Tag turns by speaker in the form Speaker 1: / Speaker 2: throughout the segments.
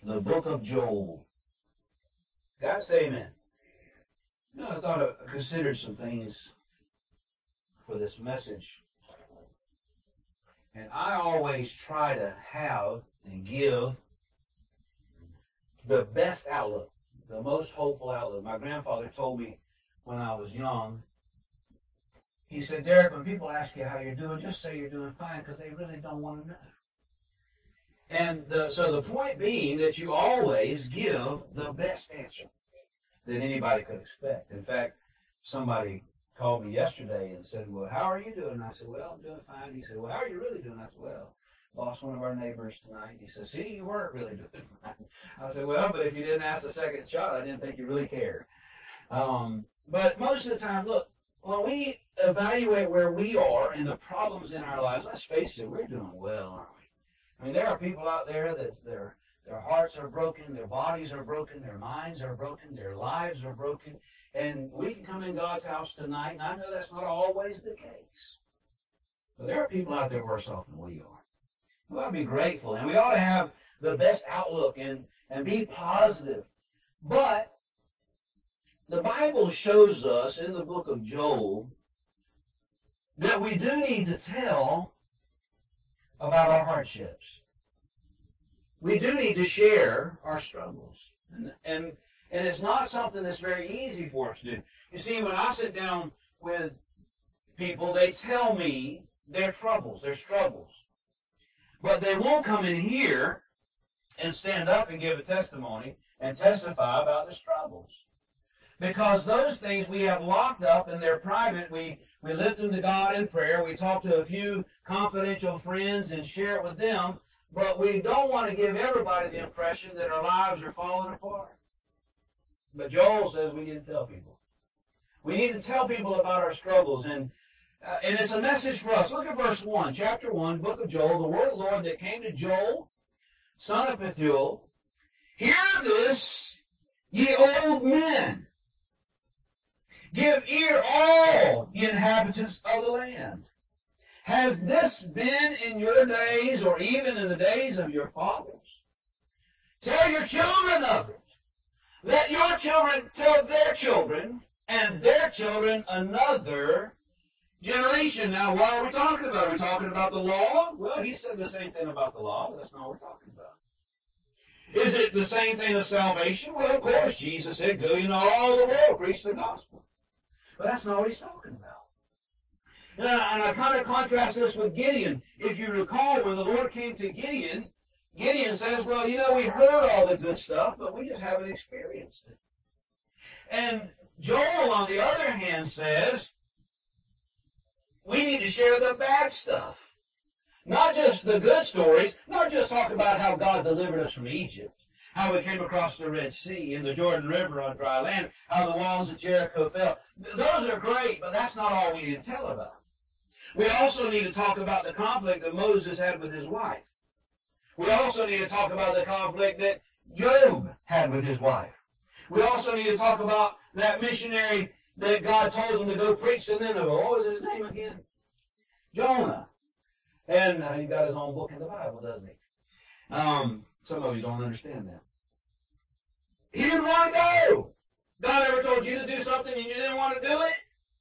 Speaker 1: the book of Joel. God say amen. You know, I thought I considered some things for this message. And I always try to have and give the best outlook, the most hopeful outlook. My grandfather told me when I was young, he said, Derek, when people ask you how you're doing, just say you're doing fine because they really don't want to know. And so the point being that you always give the best answer that anybody could expect. In fact, somebody called me yesterday and said, well, how are you doing? And I said, well, I'm doing fine. He said, well, how are you really doing? I said, well, lost one of our neighbors tonight. He said, see, you weren't really doing fine. I said, well, but if you didn't ask the second shot, I didn't think you really cared. But most of the time, look, when we evaluate where we are and the problems in our lives, let's face it, we're doing well, aren't we? I mean, there are people out there that their hearts are broken, their bodies are broken, their minds are broken, their lives are broken, and we can come in God's house tonight, and I know that's not always the case. But there are people out there worse off than we are. We ought to be grateful, and we ought to have the best outlook and be positive. But the Bible shows us in the book of Joel that we do need to tell about our hardships. We do need to share our struggles. And it's not something that's very easy for us to do. You see, when I sit down with people, they tell me their troubles, their struggles. But they won't come in here and stand up and give a testimony and testify about the struggles. Because those things we have locked up and they're private. We lift them to God in prayer. We talk to a few confidential friends and share it with them. But we don't want to give everybody the impression that our lives are falling apart. But Joel says we need to tell people. We need to tell people about our struggles. And it's a message for us. Look at verse 1, chapter 1, book of Joel. The word of the Lord that came to Joel, son of Pethuel. Hear this, ye old men. Give ear, all ye inhabitants of the land. Has this been in your days, or even in the days of your fathers? Tell your children of it. Let your children tell their children, and their children another generation. Now, what are we talking about? Are we talking about the law? Well, he said the same thing about the law, but that's not what we're talking about. Is it the same thing of salvation? Well, of course, Jesus said, go into all the world, preach the gospel. But that's not what he's talking about. And I kind of contrast this with Gideon. If you recall, when the Lord came to Gideon, Gideon says, well, you know, we heard all the good stuff, but we just haven't experienced it. And Joel, on the other hand, says, we need to share the bad stuff. Not just the good stories, not just talk about how God delivered us from Egypt, how we came across the Red Sea and the Jordan River on dry land, how the walls of Jericho fell. Those are great, but that's not all we need to tell about. We also need to talk about the conflict that Moses had with his wife. We also need to talk about the conflict that Job had with his wife. We also need to talk about that missionary that God told him to go preach to Nineveh. What was his name again? Jonah. And he got his own book in the Bible, doesn't he? Some of you don't understand that. He didn't want to go. God ever told you to do something and you didn't want to do it?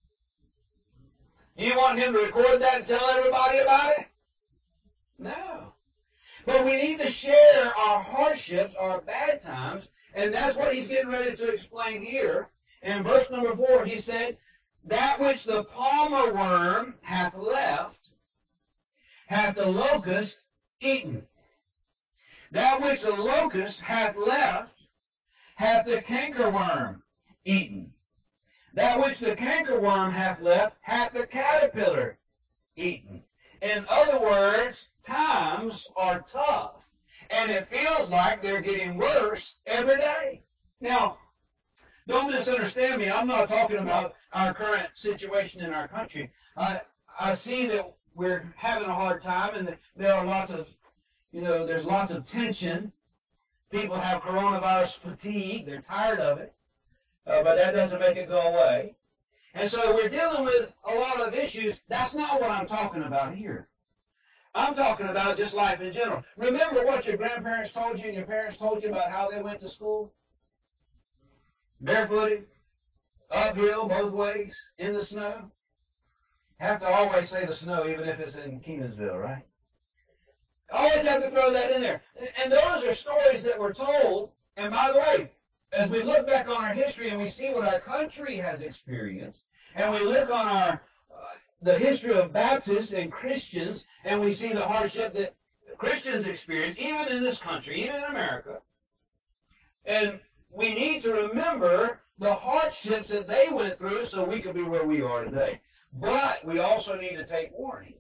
Speaker 1: You want him to record that and tell everybody about it? No. But we need to share our hardships, our bad times, and that's what he's getting ready to explain here. In verse number 4, he said, that which the palmer worm hath left, hath the locust eaten. That which the locust hath left, hath the cankerworm eaten. That which the cankerworm hath left, hath the caterpillar eaten. In other words, times are tough, and it feels like they're getting worse every day. Now, don't misunderstand me. I'm not talking about our current situation in our country. I see that we're having a hard time, and there are lots of, there's lots of tension. People have coronavirus fatigue. They're tired of it. But that doesn't make it go away. And so we're dealing with a lot of issues. That's not what I'm talking about here. I'm talking about just life in general. Remember what your grandparents told you and your parents told you about how they went to school? Barefooted, uphill, both ways, in the snow. Have to always say the snow, even if it's in Kenansville, right? Always have to throw that in there. And those are stories that were told. And by the way, as we look back on our history and we see what our country has experienced, and we look on our the history of Baptists and Christians, and we see the hardship that Christians experience, even in this country, even in America, and we need to remember the hardships that they went through so we could be where we are today. But we also need to take warning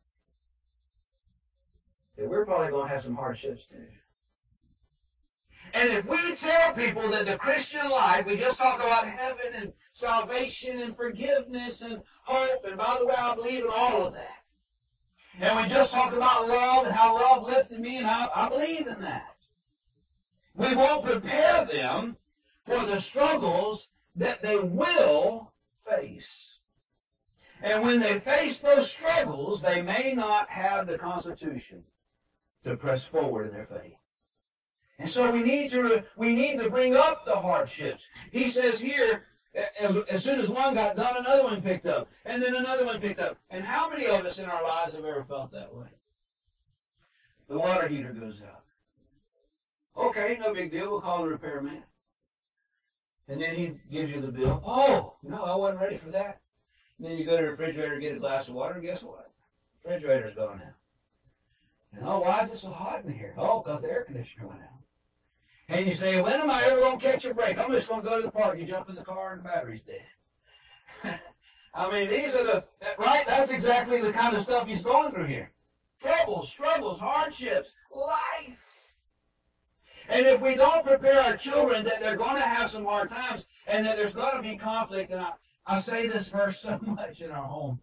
Speaker 1: that we're probably going to have some hardships too. And if we tell people that the Christian life, we just talk about heaven and salvation and forgiveness and hope, and by the way, I believe in all of that. And we just talk about love and how love lifted me, and I believe in that. We won't prepare them for the struggles that they will face. And when they face those struggles, they may not have the constitution to press forward in their faith. And so we need to bring up the hardships. He says here, as soon as one got done, another one picked up, and then another one picked up. And how many of us in our lives have ever felt that way? The water heater goes out. Okay, no big deal. We'll call the repairman. And then he gives you the bill. Oh, no, I wasn't ready for that. And then you go to the refrigerator and get a glass of water, and guess what? The refrigerator's gone now. And oh, why is it so hot in here? Oh, because the air conditioner went out. And you say, when am I ever going to catch a break? I'm just going to go to the park. You jump in the car and the battery's dead. I mean, these are right? That's exactly the kind of stuff he's going through here. Troubles, struggles, hardships, life. And if we don't prepare our children that they're going to have some hard times and that there's going to be conflict, and I say this verse so much in our home.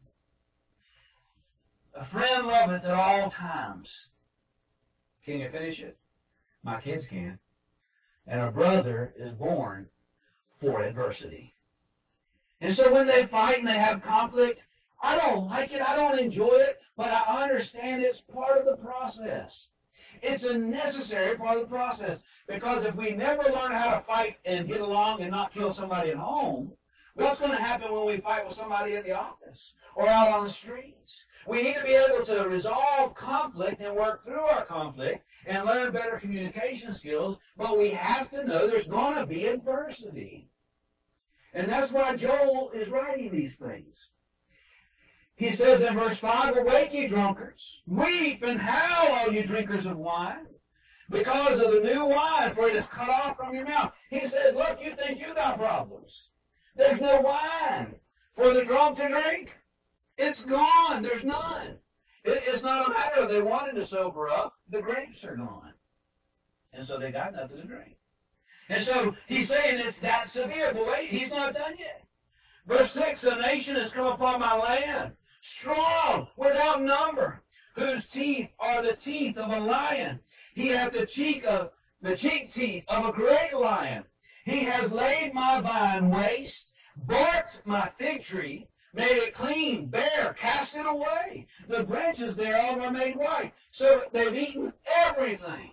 Speaker 1: A friend loveth at all times. Can you finish it? My kids can. And a brother is born for adversity. And so when they fight and they have conflict, I don't like it, I don't enjoy it, but I understand it's part of the process. It's a necessary part of the process. Because if we never learn how to fight and get along and not kill somebody at home, what's going to happen when we fight with somebody at the office or out on the streets? We need to be able to resolve conflict and work through our conflict and learn better communication skills, but we have to know there's going to be adversity. And that's why Joel is writing these things. He says in verse 5, awake, ye drunkards, weep and howl, all you drinkers of wine, because of the new wine, for it is cut off from your mouth. He says, look, you think you got problems. There's no wine for the drunk to drink. It's gone. There's none. It's not a matter of they wanted to sober up. The grapes are gone. And so they got nothing to drink. And so he's saying it's that severe. But wait, he's not done yet. Verse 6, a nation has come upon my land, strong, without number, whose teeth are the teeth of a lion. He hath the cheek teeth of a great lion. He has laid my vine waste, barked my fig tree, made it clean, bare, cast it away. The branches thereof are made white. So they've eaten everything.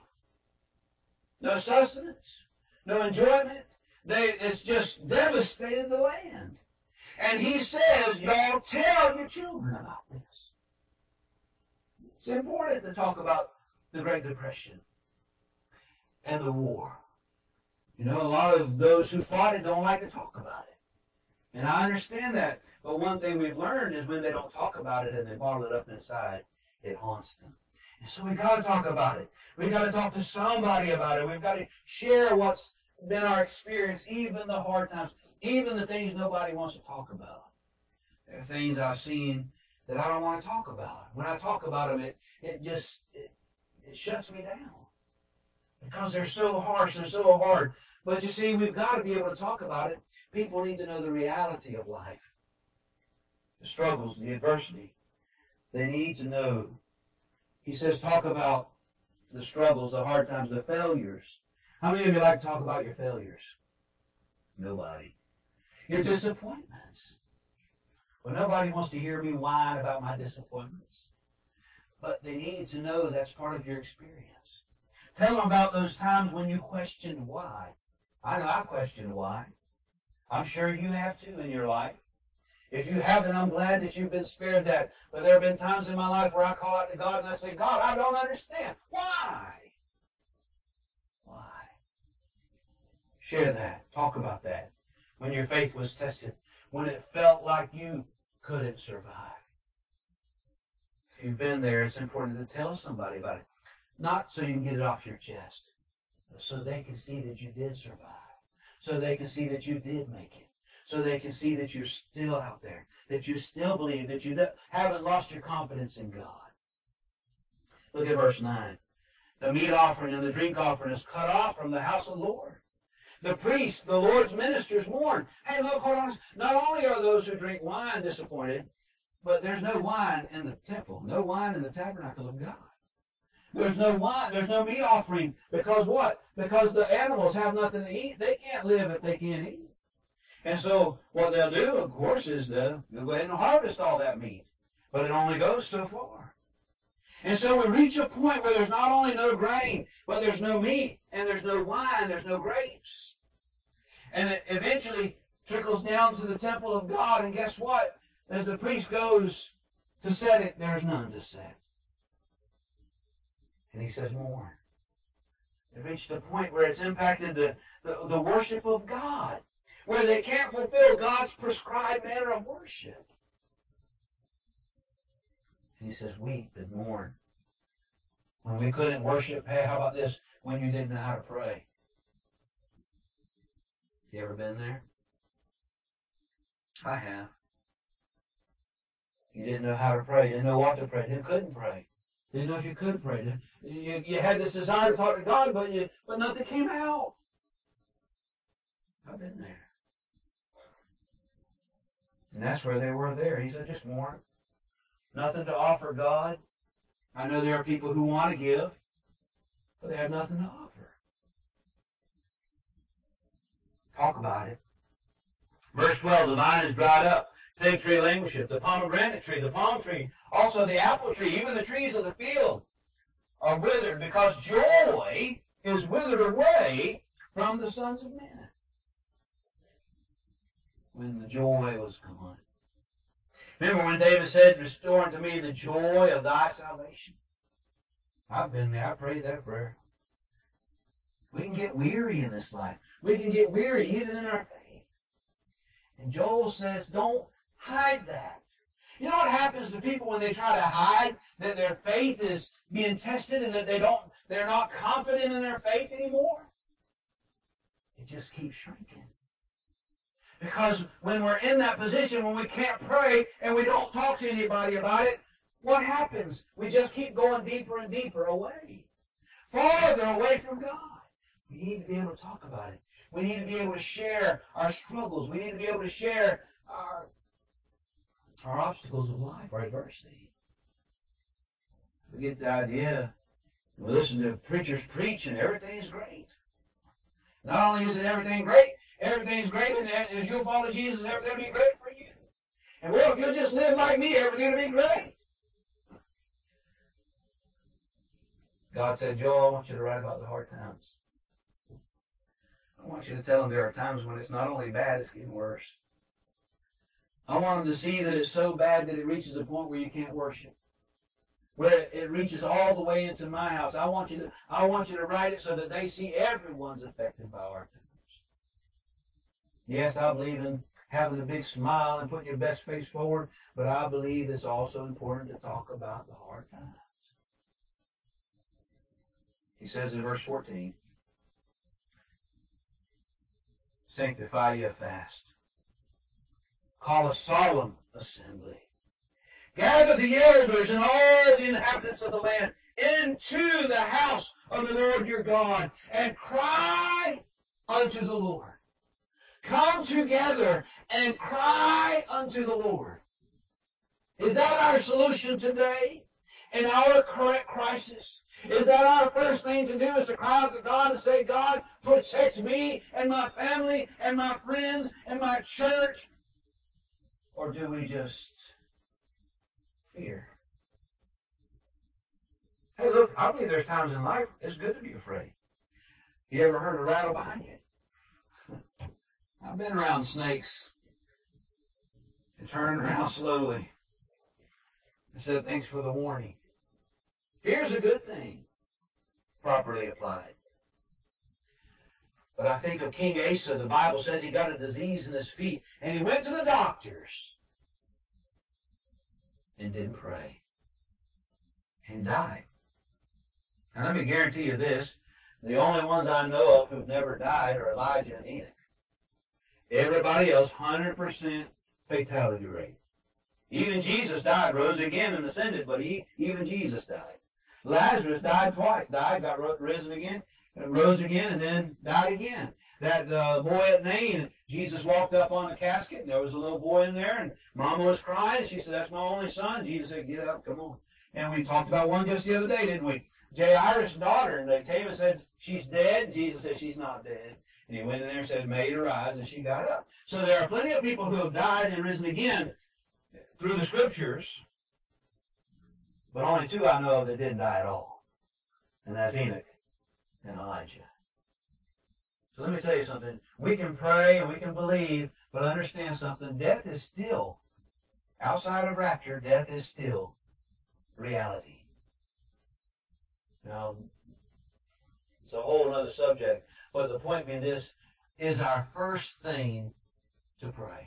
Speaker 1: No sustenance, no enjoyment. It's just devastated the land. And he says, y'all tell your children about this. It's important to talk about the Great Depression and the war. You know, a lot of those who fought it don't like to talk about it. And I understand that. But one thing we've learned is when they don't talk about it and they bottle it up inside, it haunts them. And so we've got to talk about it. We've got to talk to somebody about it. We've got to share what's been our experience, even the hard times, even the things nobody wants to talk about. There are things I've seen that I don't want to talk about. When I talk about them, it shuts me down. Because they're so harsh, they're so hard. But you see, we've got to be able to talk about it. People need to know the reality of life. The struggles, the adversity. They need to know. He says, talk about the struggles, the hard times, the failures. How many of you like to talk about your failures? Nobody. Your disappointments. Well, nobody wants to hear me whine about my disappointments. But they need to know that's part of your experience. Tell them about those times when you questioned why. I know I questioned why. I'm sure you have too in your life. If you haven't, I'm glad that you've been spared that. But there have been times in my life where I call out to God and I say, God, I don't understand. Why? Why? Share that. Talk about that. When your faith was tested. When it felt like you couldn't survive. If you've been there, it's important to tell somebody about it. Not so you can get it off your chest, but so they can see that you did survive. So they can see that you did make it. So they can see that you're still out there, that you still believe, that you haven't lost your confidence in God. Look at verse 9. The meat offering and the drink offering is cut off from the house of the Lord. The priests, the Lord's ministers mourn. Hey, look, hold on. Not only are those who drink wine disappointed, but there's no wine in the temple, no wine in the tabernacle of God. There's no wine, there's no meat offering. Because what? Because the animals have nothing to eat. They can't live if they can't eat. And so what they'll do, of course, is they'll go ahead and harvest all that meat. But it only goes so far. And so we reach a point where there's not only no grain, but there's no meat, and there's no wine, there's no grapes. And it eventually trickles down to the temple of God, and guess what? As the priest goes to set it, there's none to set. And he says, mourn. It reached a point where it's impacted the worship of God, where they can't fulfill God's prescribed manner of worship. And he says, weep and mourn. When we couldn't worship, hey, how about this? When you didn't know how to pray. You ever been there? I have. You didn't know how to pray. You didn't know what to pray. You couldn't pray. You didn't know if you could pray. You had this desire to talk to God, but nothing came out. I've been there. And that's where they were there. He said, just mourn. Nothing to offer God. I know there are people who want to give, but they have nothing to offer. Talk about it. Verse 12, the vine is dried up. Fig tree languisheth. The pomegranate tree, the palm tree, also the apple tree, even the trees of the field are withered, because joy is withered away from the sons of men. When the joy was gone. Remember when David said, restore unto me the joy of thy salvation? I've been there. I prayed that prayer. We can get weary in this life. We can get weary even in our faith. And Joel says, don't hide that. You know what happens to people when they try to hide that their faith is being tested and that they're not confident in their faith anymore? It just keeps shrinking. Because when we're in that position, when we can't pray and we don't talk to anybody about it, what happens? We just keep going deeper and deeper away. Farther away from God. We need to be able to talk about it. We need to be able to share our struggles. We need to be able to share our obstacles of life, our adversity. We get the idea. We listen to preachers preach and everything's great. Not only is it everything's great, and as you'll follow Jesus, everything will be great for you. And well, if you'll just live like me, everything will be great. God said, Joel, I want you to write about the hard times. I want you to tell them there are times when it's not only bad, it's getting worse. I want them to see that it's so bad that it reaches a point where you can't worship. Where it reaches all the way into my house. I want you to write it so that they see everyone's affected by hard times. Yes, I believe in having a big smile and putting your best face forward, but I believe it's also important to talk about the hard times. He says in verse 14, sanctify ye a fast. Call a solemn assembly. Gather the elders and all the inhabitants of the land into the house of the Lord your God, and cry unto the Lord. Come together and cry unto the Lord. Is that our solution today in our current crisis? Is that our first thing to do, is to cry out to God and say, God, protect me and my family and my friends and my church? Or do we just fear? Hey, look, I believe there's times in life it's good to be afraid. You ever heard a rattle behind you? I've been around snakes and turned around slowly and said, thanks for the warning. Fear's a good thing, properly applied. But I think of King Asa. The Bible says he got a disease in his feet, and he went to the doctors and didn't pray and died. And let me guarantee you this, the only ones I know of who've never died are Elijah and Enoch. Everybody else, 100% fatality rate. Even Jesus died, rose again, and ascended, but even Jesus died. Lazarus died twice. Died, got risen again, and rose again, and then died again. That boy at Nain, Jesus walked up on the casket, and there was a little boy in there, and Mama was crying, and she said, that's my only son. Jesus said, get up, come on. And we talked about one just the other day, didn't we? Jairus' daughter, and they came and said, she's dead. Jesus said, she's not dead. And he went in there and said, may her rise, and she got up. So there are plenty of people who have died and risen again through the scriptures, but only two I know of that didn't die at all. And that's Enoch and Elijah. So let me tell you something. We can pray and we can believe, but understand something. Death is still, outside of rapture, death is still reality. Now, it's a whole other subject, but the point being this, is our first thing to pray.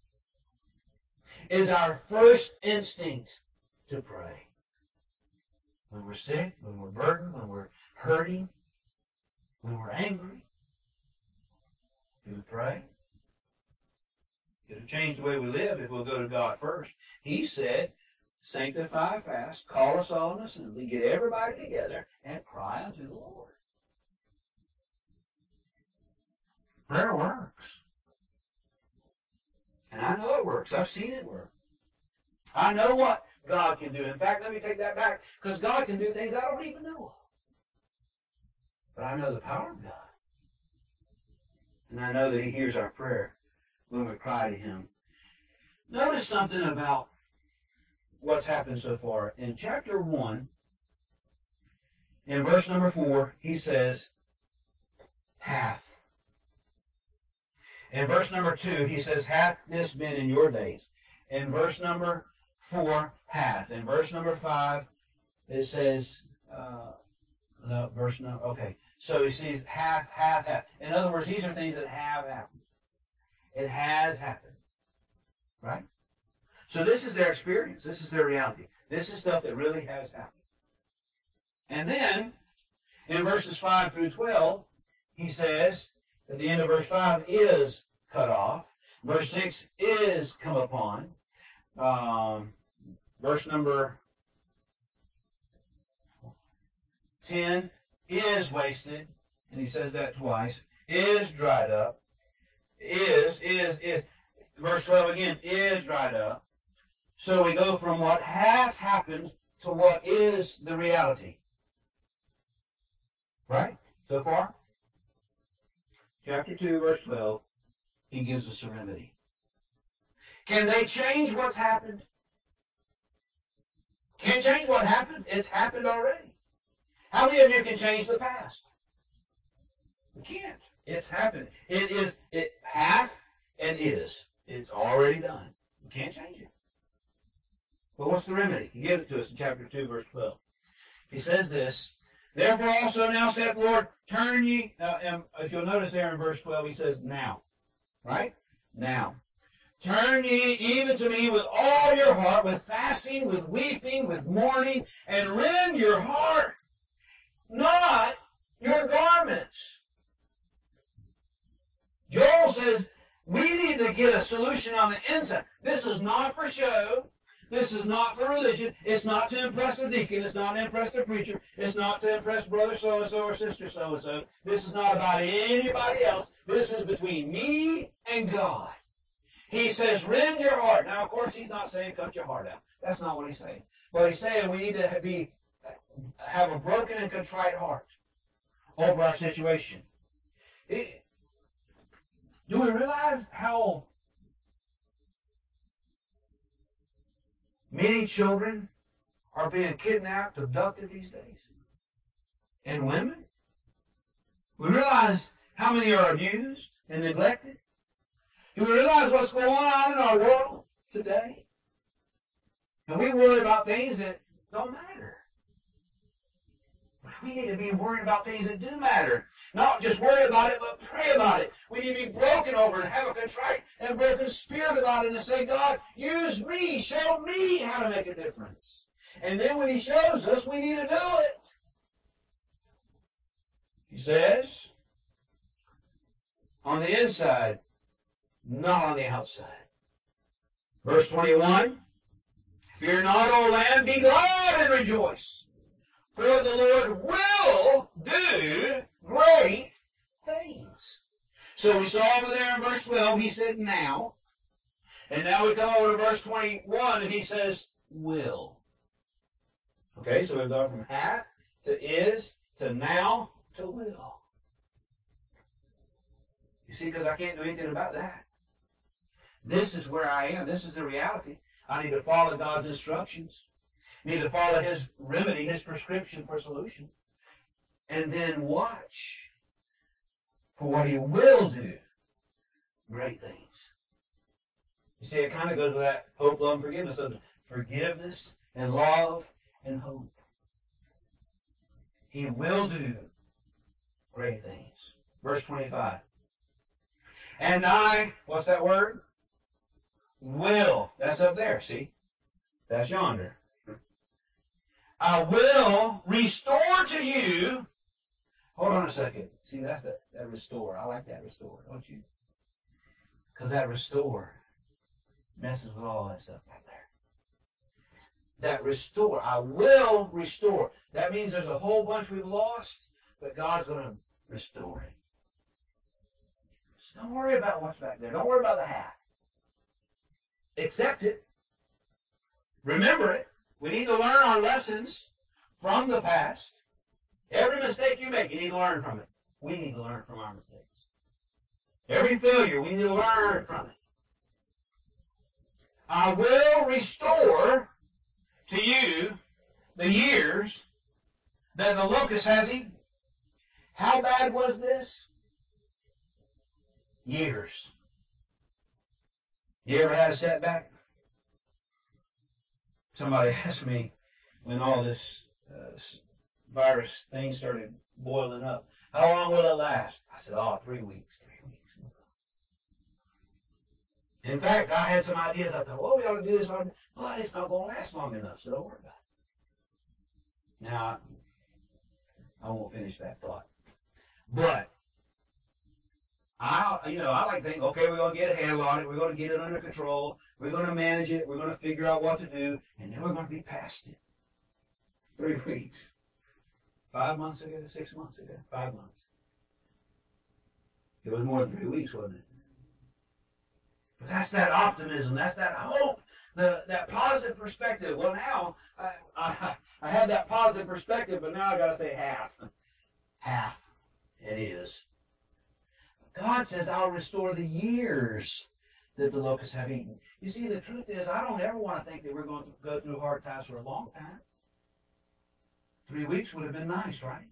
Speaker 1: Is our first instinct to pray. When we're sick, when we're burdened, when we're hurting, when we're angry, do we pray? It'll change the way we live if we'll go to God first. He said, sanctify, fast, call us all in assembly, get everybody together, and cry unto the Lord. Prayer works. And I know it works. I've seen it work. I know what God can do. In fact, let me take that back, because God can do things I don't even know of. But I know the power of God. And I know that He hears our prayer when we cry to Him. Notice something about what's happened so far. In chapter 1, in verse number 4, he says, hath. In verse number 2, he says, hath this been in your days? In verse number 4, hath. In verse number 5, it says, okay. So you see, hath. In other words, these are things that have happened. It has happened. Right? So this is their experience. This is their reality. This is stuff that really has happened. And then, in verses 5 through 12, he says, at the end of verse 5, is cut off. Verse 6 is come upon. Verse number 10 is wasted. And he says that twice. Is dried up. Is. Verse 12 again, is dried up. So we go from what has happened to what is the reality. Right? So far? Chapter 2, verse 12, he gives us a remedy. Can they change what's happened? Can't change what happened. It's happened already. How many of you can change the past? We can't. It's happened. It hath and is. It's already done. We can't change it. But what's the remedy? He gives it to us in chapter 2, verse 12. He says this, therefore also now saith the Lord, turn ye, if you'll notice there in verse 12, he says now. Right? Now. Turn ye even to me with all your heart, with fasting, with weeping, with mourning, and rend your heart, not your garments. Joel says, we need to get a solution on the inside. This is not for show. This is not for religion. It's not to impress a deacon. It's not to impress the preacher. It's not to impress brother so-and-so or sister so-and-so. This is not about anybody else. This is between me and God. He says, rend your heart. Now, of course, he's not saying cut your heart out. That's not what he's saying. But he's saying we need to have a broken and contrite heart over our situation. Do we realize how many children are being kidnapped, abducted these days. And women. We realize how many are abused and neglected. Do we realize what's going on in our world today? And we worry about things that don't matter. We need to be worried about things that do matter. Not just worry about it, but pray about it. We need to be broken over and have a contrite and broken spirit about it and say, God, use me. Show me how to make a difference. And then when He shows us, we need to do it. He says, on the inside, not on the outside. Verse 21, fear not, O land, be glad and rejoice. For the Lord will do great things. So we saw over there in verse 12, He said now. And now we come over to verse 21, and He says will. Okay, so we've gone from had to is to now to will. You see, because I can't do anything about that. This is where I am. This is the reality. I need to follow God's instructions. Need to follow His remedy, His prescription for solution. And then watch for what He will do. Great things. You see, it kind of goes with that hope, love, and forgiveness. So forgiveness and love and hope. He will do great things. Verse 25. And I, what's that word? Will. That's up there, see? That's yonder. I will restore to you. Hold on a second. See, that's that restore. I like that restore, don't you? Because that restore messes with all that stuff back there. That restore. I will restore. That means there's a whole bunch we've lost, but God's going to restore it. So don't worry about what's back there. Don't worry about the hat. Accept it. Remember it. We need to learn our lessons from the past. Every mistake you make, you need to learn from it. We need to learn from our mistakes. Every failure, we need to learn from it. I will restore to you the years that the locust has eaten. How bad was this? Years. You ever had a setback? Somebody asked me when all this virus thing started boiling up, how long will it last? I said, 3 weeks. 3 weeks. In fact, I had some ideas. I thought, we ought to do this. But it's not going to last long enough, so don't worry about it. Now, I won't finish that thought. But I like to think, okay, we're going to get a handle on it. We're going to get it under control. We're going to manage it. We're going to figure out what to do. And then we're going to be past it. 3 weeks. 5 months ago, 6 months ago, 5 months. It was more than 3 weeks, wasn't it? But that's that optimism. That's that hope. That positive perspective. Well, now, I have that positive perspective, but now I got to say half. Half. It is. God says, I'll restore the years that the locusts have eaten. You see, the truth is, I don't ever want to think that we're going to go through hard times for a long time. 3 weeks would have been nice, right?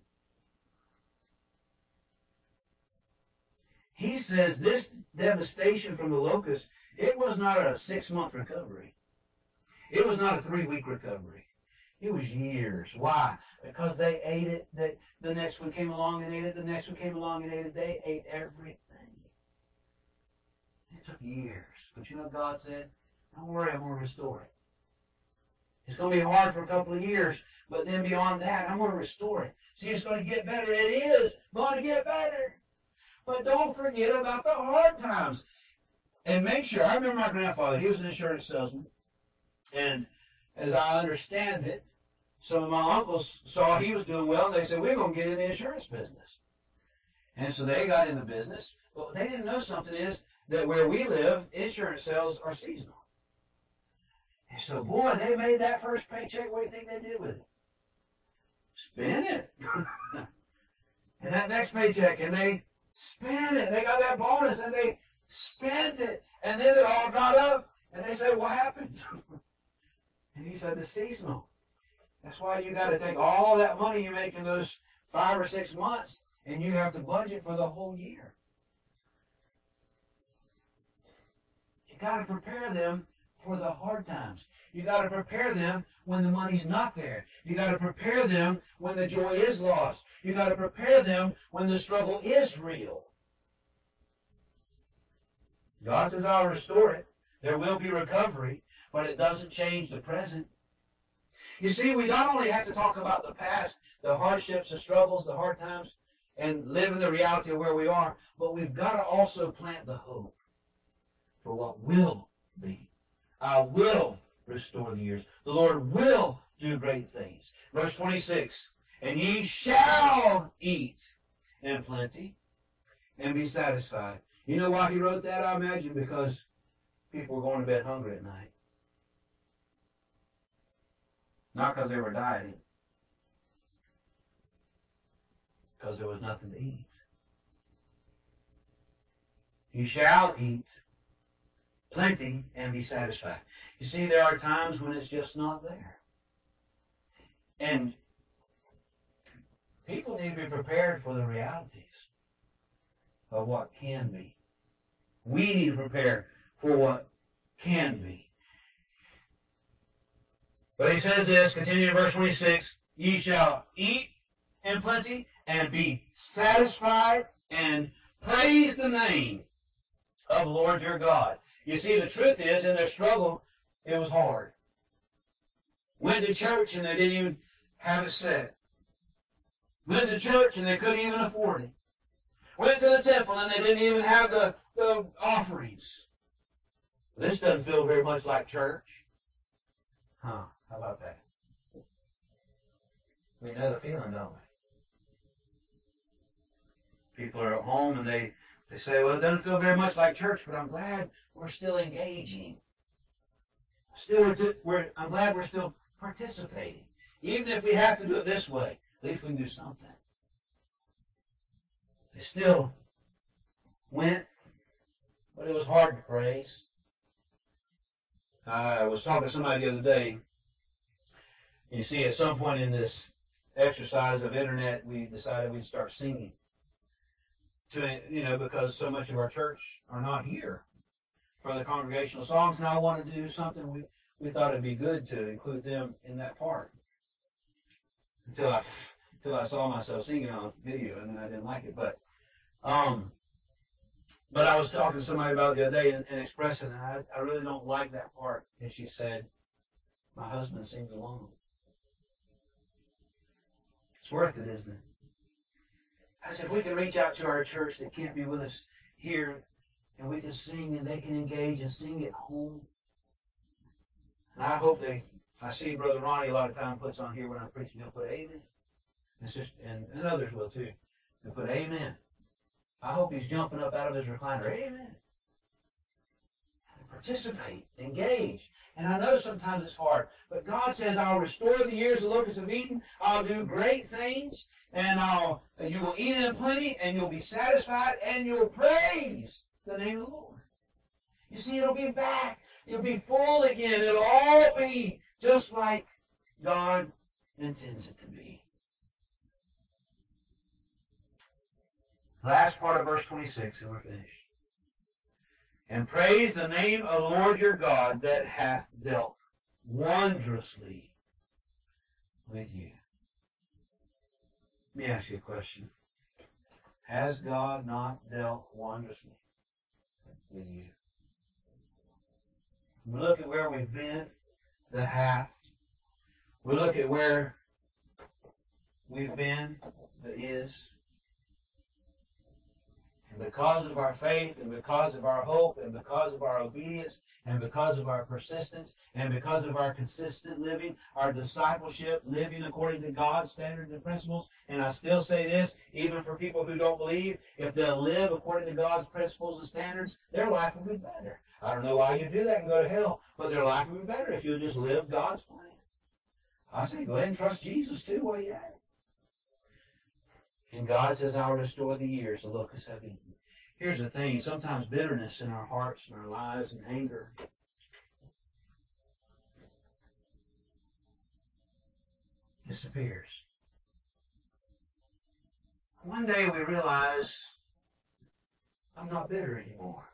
Speaker 1: He says this devastation from the locusts, it was not a 6-month recovery. It was not a 3-week recovery. It was years. Why? Because they ate it. The next one came along and ate it. The next one came along and ate it. They ate everything. It took years. But you know what God said? Don't worry, I'm going to restore it. It's going to be hard for a couple of years, but then beyond that, I'm going to restore it. See, it's going to get better. It is going to get better. But don't forget about the hard times. And make sure, I remember my grandfather, he was an insurance salesman. And as I understand it, some of my uncles saw he was doing well, and they said, we're going to get in the insurance business. And so they got in the business. But they didn't know something is that where we live, insurance sales are seasonal. And so, boy, they made that first paycheck. What do you think they did with it? Spend it. And that next paycheck, and they spent it. They got that bonus, and they spent it. And then it all got up, and they said, what happened? And he said, the seasonal. That's why you got to take all that money you make in those 5 or 6 months, and you have to budget for the whole year. You got to prepare them for the hard times. You got to prepare them when the money's not there. You got to prepare them when the joy is lost. You got to prepare them when the struggle is real. God says, I'll restore it. There will be recovery, but it doesn't change the present. You see, we not only have to talk about the past, the hardships, the struggles, the hard times, and live in the reality of where we are, but we've got to also plant the hope for what will be. I will restore the years. The Lord will do great things. Verse 26, and ye shall eat in plenty and be satisfied. You know why he wrote that, I imagine? Because people were going to bed hungry at night. Not because they were dieting. Because there was nothing to eat. You shall eat plenty and be satisfied. You see, there are times when it's just not there. And people need to be prepared for the realities of what can be. We need to prepare for what can be. But he says this, continue in verse 26, ye shall eat in plenty and be satisfied and praise the name of the Lord your God. You see, the truth is, in their struggle, it was hard. Went to church and they didn't even have it set. Went to church and they couldn't even afford it. Went to the temple and they didn't even have the offerings. This doesn't feel very much like church. Huh, how about that? We know the feeling, don't we? People are at home and they say, well, it doesn't feel very much like church, but I'm glad we're still engaging. I'm glad we're still participating. Even if we have to do it this way, at least we can do something. They still went, but it was hard to praise. I was talking to somebody the other day. You see, at some point in this exercise of internet, we decided we'd start singing. Because so much of our church are not here for the congregational songs, and I wanted to do something we thought it'd be good to include them in that part. Until I saw myself singing on video, and then I didn't like it. But I was talking to somebody about it the other day and expressing that I really don't like that part. And she said, my husband sings along. It's worth it, isn't it? I said, if we can reach out to our church that can't be with us here, and we can sing and they can engage and sing at home. And I hope I see Brother Ronnie a lot of time puts on here when I'm preaching, he'll put amen. And others will too. He'll put amen. I hope he's jumping up out of his recliner, amen. Participate, engage. And I know sometimes it's hard, but God says, I'll restore the years the locusts have eaten. I'll do great things, and you will eat in plenty, and you'll be satisfied, and you'll praise the name of the Lord. You see, it'll be back. You'll be full again. It'll all be just like God intends it to be. Last part of verse 26, and we're finished. And praise the name of the Lord your God that hath dealt wondrously with you. Let me ask you a question. Has God not dealt wondrously with you? We look at where we've been, the hath. We look at where we've been, the is. And because of our faith, and because of our hope, and because of our obedience, and because of our persistence, and because of our consistent living, our discipleship, living according to God's standards and principles, and I still say this, even for people who don't believe, if they'll live according to God's principles and standards, their life will be better. I don't know why you do that and go to hell, but their life will be better if you'll just live God's plan. I say, go ahead and trust Jesus too while you're at it. And God says, I'll restore the years the locusts have eaten. Here's the thing, sometimes bitterness in our hearts and our lives and anger disappears. One day we realize, I'm not bitter anymore.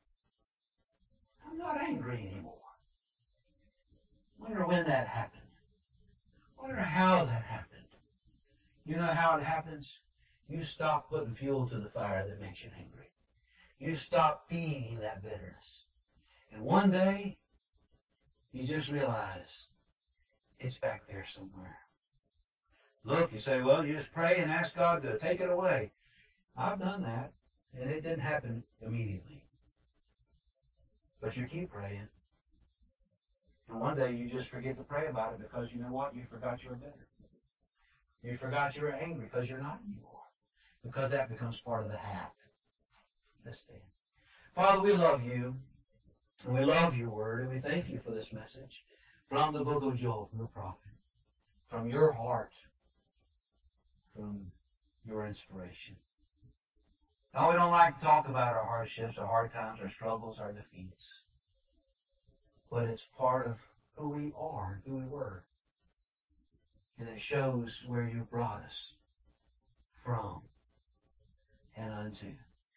Speaker 1: I'm not angry anymore. Wonder when that happened. Wonder how that happened. You know how it happens? You stop putting fuel to the fire that makes you angry. You stop feeding that bitterness. And one day, you just realize it's back there somewhere. Look, you say, well, you just pray and ask God to take it away. I've done that, and it didn't happen immediately. But you keep praying. And one day you just forget to pray about it because you know what? You forgot you were bitter. You forgot you were angry because you're not anymore. Because that becomes part of the hat. Let's stand. Father, we love you. And we love your word. And we thank you for this message from the book of Joel, from the prophet. From your heart. From your inspiration. Now, we don't like to talk about our hardships, our hard times, our struggles, our defeats. But it's part of who we are, who we were. And it shows where you brought us from and unto.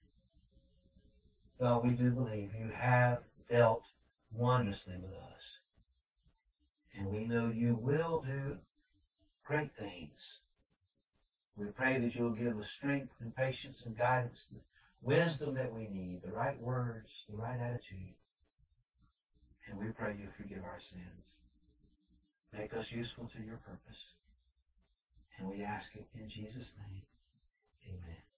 Speaker 1: God, we do believe you have dealt wondrously with us. And we know you will do great things. We pray that you'll give us strength and patience and guidance, the wisdom that we need, the right words, the right attitude. And we pray you forgive our sins. Make us useful to your purpose. And we ask it in Jesus' name. Amen.